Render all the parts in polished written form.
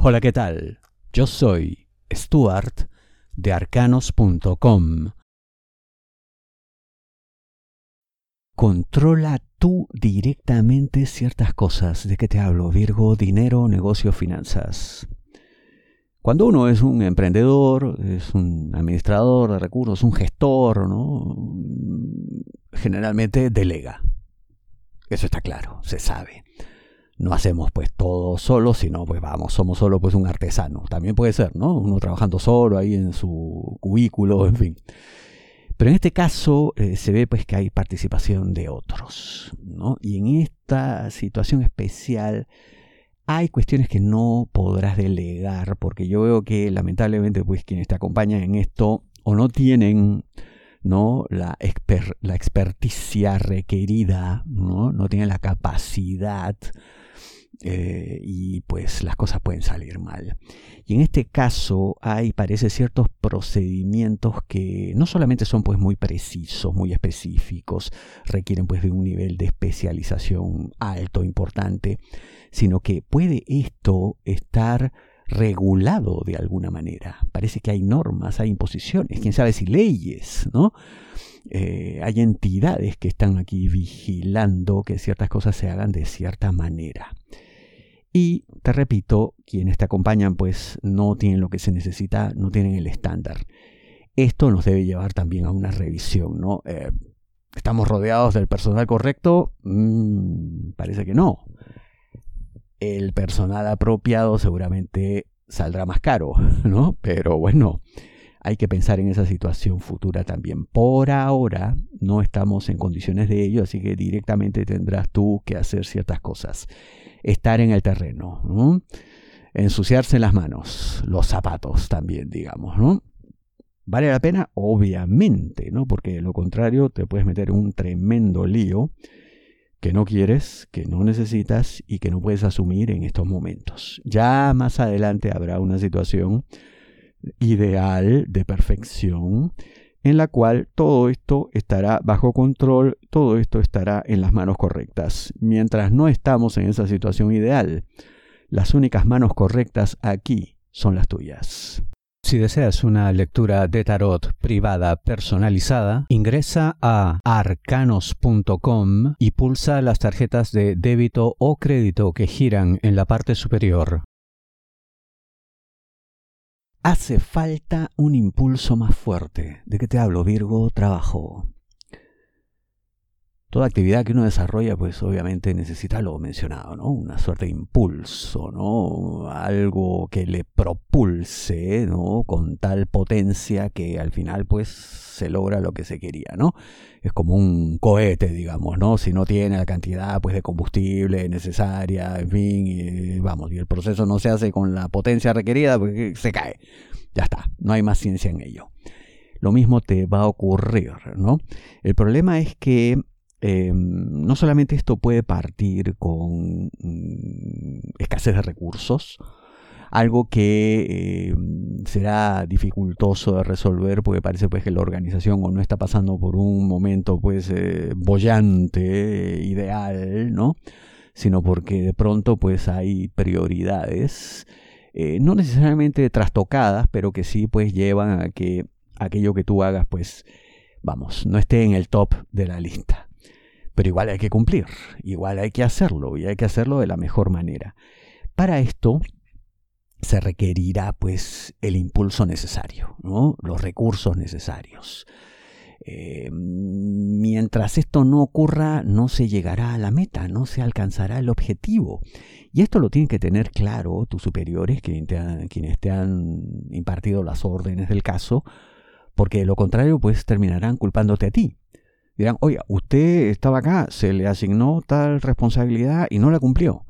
Hola, ¿qué tal? Yo soy Stuart de Arcanos.com. Controla tú directamente ciertas cosas. ¿De qué te hablo? Virgo, dinero, negocio, finanzas. Cuando uno es un emprendedor, es un administrador de recursos, un gestor, ¿no? Generalmente delega. Eso está claro, se sabe. No hacemos pues todo solo, sino pues somos solo pues un artesano. También puede ser, ¿no? Uno trabajando solo ahí en su cubículo, en fin. Pero en este caso se ve pues que hay participación de otros, ¿no? Y en esta situación especial hay cuestiones que no podrás delegar, porque yo veo que lamentablemente pues quienes te acompañan en esto o no tienen, ¿no?, la experticia requerida, no tienen la capacidad, y pues las cosas pueden salir mal. Y en este caso parece ciertos procedimientos que no solamente son pues muy precisos, muy específicos, requieren pues de un nivel de especialización alto, importante, sino que puede esto estar regulado de alguna manera. Parece que hay normas, hay imposiciones, quién sabe si leyes, ¿no? Hay entidades que están aquí vigilando que ciertas cosas se hagan de cierta manera. Y te repito, quienes te acompañan pues no tienen lo que se necesita, no tienen el estándar. Esto nos debe llevar también a una revisión, ¿no? ¿Estamos rodeados del personal correcto? Parece que no. El personal apropiado seguramente saldrá más caro, ¿no? Pero bueno, hay que pensar en esa situación futura también. Por ahora no estamos en condiciones de ello, así que directamente tendrás tú que hacer ciertas cosas. Estar en el terreno, ¿no? Ensuciarse las manos, los zapatos también, digamos, ¿no? ¿Vale la pena? Obviamente, ¿no? Porque de lo contrario te puedes meter en un tremendo lío que no quieres, que no necesitas y que no puedes asumir en estos momentos. Ya más adelante habrá una situación ideal, de perfección, en la cual todo esto estará bajo control, todo esto estará en las manos correctas. Mientras no estamos en esa situación ideal, las únicas manos correctas aquí son las tuyas. Si deseas una lectura de tarot privada personalizada, ingresa a arcanos.com y pulsa las tarjetas de débito o crédito que giran en la parte superior. Hace falta un impulso más fuerte. ¿De qué te hablo, Virgo? Trabajo. Toda actividad que uno desarrolla, pues obviamente necesita lo mencionado, ¿no? Una suerte de impulso, ¿no? Algo que le propulse, ¿no? Con tal potencia que al final, pues, se logra lo que se quería, ¿no? Es como un cohete, digamos, ¿no? Si no tiene la cantidad, pues, de combustible necesaria, en fin, y el proceso no se hace con la potencia requerida, pues se cae. Ya está, no hay más ciencia en ello. Lo mismo te va a ocurrir, ¿no? El problema es que no solamente esto puede partir con escasez de recursos, algo que será dificultoso de resolver porque parece pues que la organización o no está pasando por un momento pues boyante, ideal, ¿no? Sino porque de pronto pues hay prioridades, no necesariamente trastocadas, pero que sí pues llevan a que aquello que tú hagas pues, no esté en el top de la lista. Pero igual hay que cumplir, igual hay que hacerlo, y hay que hacerlo de la mejor manera. Para esto se requerirá pues el impulso necesario, ¿no? Los recursos necesarios. Mientras esto no ocurra, no se llegará a la meta, no se alcanzará el objetivo. Y esto lo tienen que tener claro tus superiores, quienes te han impartido las órdenes del caso, porque de lo contrario pues terminarán culpándote a ti. Dirán, oiga, usted estaba acá, se le asignó tal responsabilidad y no la cumplió.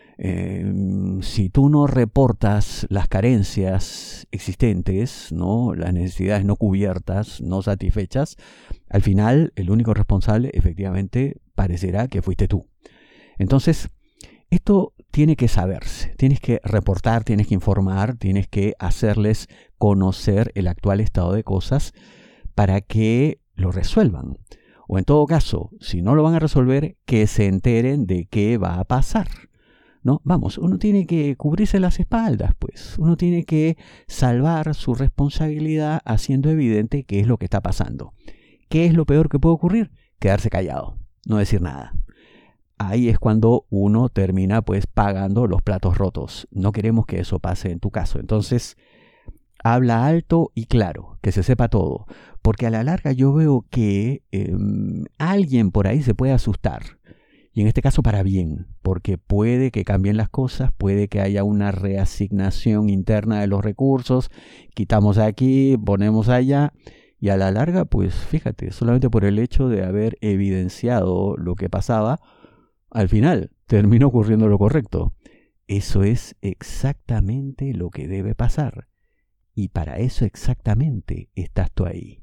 Si tú no reportas las carencias existentes, ¿no?, las necesidades no cubiertas, no satisfechas, al final el único responsable efectivamente parecerá que fuiste tú. Entonces, esto tiene que saberse, tienes que reportar, tienes que informar, tienes que hacerles conocer el actual estado de cosas para que lo resuelvan. O en todo caso, si no lo van a resolver, que se enteren de qué va a pasar, ¿no? Vamos, uno tiene que cubrirse las espaldas, pues. Uno tiene que salvar su responsabilidad haciendo evidente qué es lo que está pasando. ¿Qué es lo peor que puede ocurrir? Quedarse callado, no decir nada. Ahí es cuando uno termina pues pagando los platos rotos. No queremos que eso pase en tu caso. Entonces, habla alto y claro, que se sepa todo. Porque a la larga yo veo que alguien por ahí se puede asustar. Y en este caso para bien, porque puede que cambien las cosas, puede que haya una reasignación interna de los recursos, quitamos aquí, ponemos allá, y a la larga, pues fíjate, solamente por el hecho de haber evidenciado lo que pasaba, al final terminó ocurriendo lo correcto. Eso es exactamente lo que debe pasar. Y para eso exactamente estás tú ahí.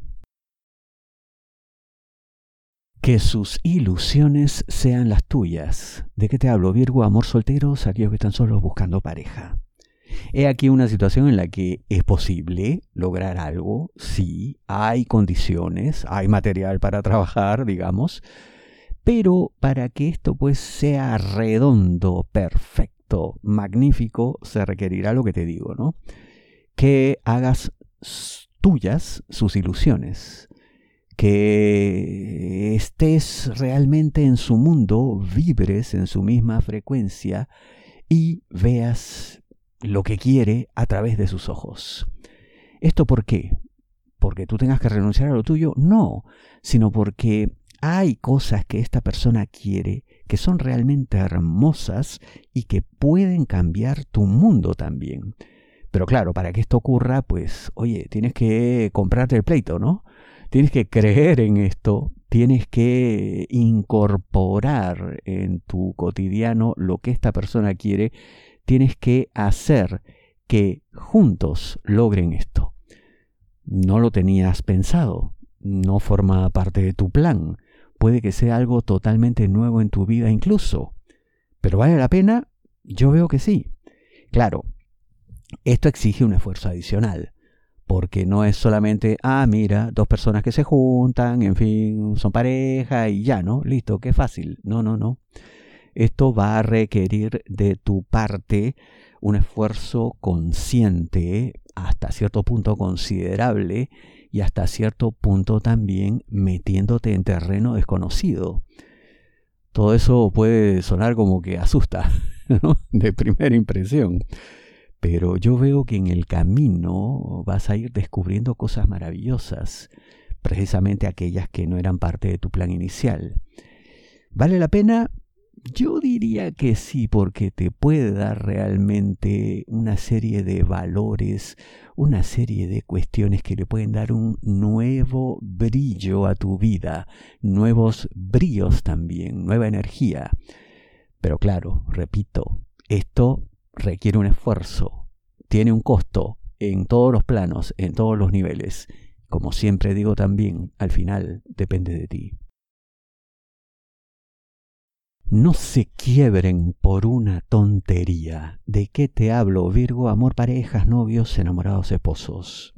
Que sus ilusiones sean las tuyas. ¿De qué te hablo, Virgo? Amor solteros, aquellos que están solos buscando pareja. He aquí una situación en la que es posible lograr algo. Sí, hay condiciones, hay material para trabajar, digamos. Pero para que esto pues sea redondo, perfecto, magnífico, se requerirá lo que te digo, ¿no? Que hagas tuyas sus ilusiones. Que estés realmente en su mundo, vibres en su misma frecuencia y veas lo que quiere a través de sus ojos. ¿Esto por qué? ¿Porque tú tengas que renunciar a lo tuyo? No, sino porque hay cosas que esta persona quiere que son realmente hermosas y que pueden cambiar tu mundo también. Pero claro, para que esto ocurra, pues, oye, tienes que comprarte el pleito, ¿no? Tienes que creer en esto, tienes que incorporar en tu cotidiano lo que esta persona quiere, tienes que hacer que juntos logren esto. No lo tenías pensado, no forma parte de tu plan, puede que sea algo totalmente nuevo en tu vida incluso, pero ¿vale la pena? Yo veo que sí. Claro, esto exige un esfuerzo adicional, porque no es solamente, mira, dos personas que se juntan, en fin, son pareja y ya, ¿no? Listo, qué fácil. No. Esto va a requerir de tu parte un esfuerzo consciente, hasta cierto punto considerable, y hasta cierto punto también metiéndote en terreno desconocido. Todo eso puede sonar como que asusta, ¿no? De primera impresión. Pero yo veo que en el camino vas a ir descubriendo cosas maravillosas, precisamente aquellas que no eran parte de tu plan inicial. ¿Vale la pena? Yo diría que sí, porque te puede dar realmente una serie de valores, una serie de cuestiones que le pueden dar un nuevo brillo a tu vida, nuevos bríos también, nueva energía. Pero claro, repito, esto requiere un esfuerzo, tiene un costo en todos los planos, en todos los niveles. Como siempre digo también, al final depende de ti. No se quiebren por una tontería. ¿De qué te hablo, Virgo? Amor, parejas, novios, enamorados, esposos.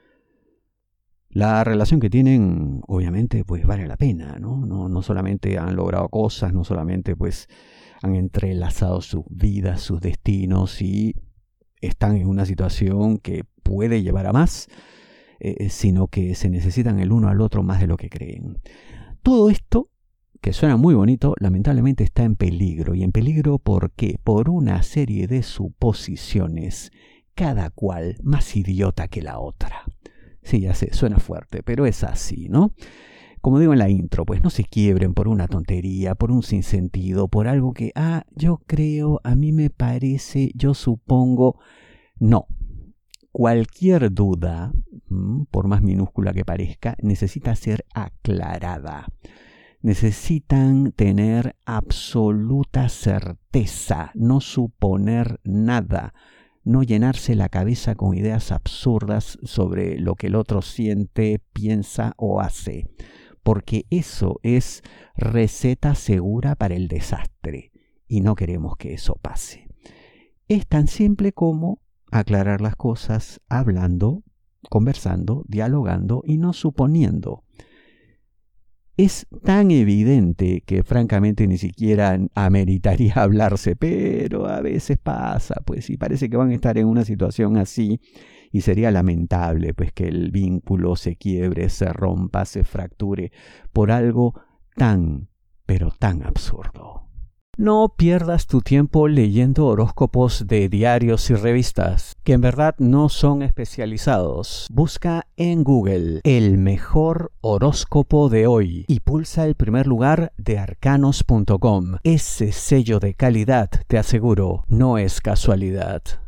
La relación que tienen, obviamente, pues vale la pena, ¿no? No solamente han logrado cosas, no solamente pues han entrelazado sus vidas, sus destinos y están en una situación que puede llevar a más, sino que se necesitan el uno al otro más de lo que creen. Todo esto, que suena muy bonito, lamentablemente está en peligro. ¿Y en peligro por qué? Por una serie de suposiciones, cada cual más idiota que la otra. Sí, ya sé, suena fuerte, pero es así, ¿no? Como digo en la intro, pues no se quiebren por una tontería, por un sinsentido, por algo que, yo creo, a mí me parece, yo supongo. No. Cualquier duda, por más minúscula que parezca, necesita ser aclarada. Necesitan tener absoluta certeza, no suponer nada, no llenarse la cabeza con ideas absurdas sobre lo que el otro siente, piensa o hace, porque eso es receta segura para el desastre y no queremos que eso pase. Es tan simple como aclarar las cosas hablando, conversando, dialogando y no suponiendo. es tan evidente que francamente ni siquiera ameritaría hablarse, pero a veces pasa, pues, y parece que van a estar en una situación así, y sería lamentable, pues, que el vínculo se quiebre, se rompa, se fracture por algo tan, pero tan absurdo. No pierdas tu tiempo leyendo horóscopos de diarios y revistas, que en verdad no son especializados. Busca en Google el mejor horóscopo de hoy y pulsa el primer lugar de arcanos.com. Ese sello de calidad, te aseguro, no es casualidad.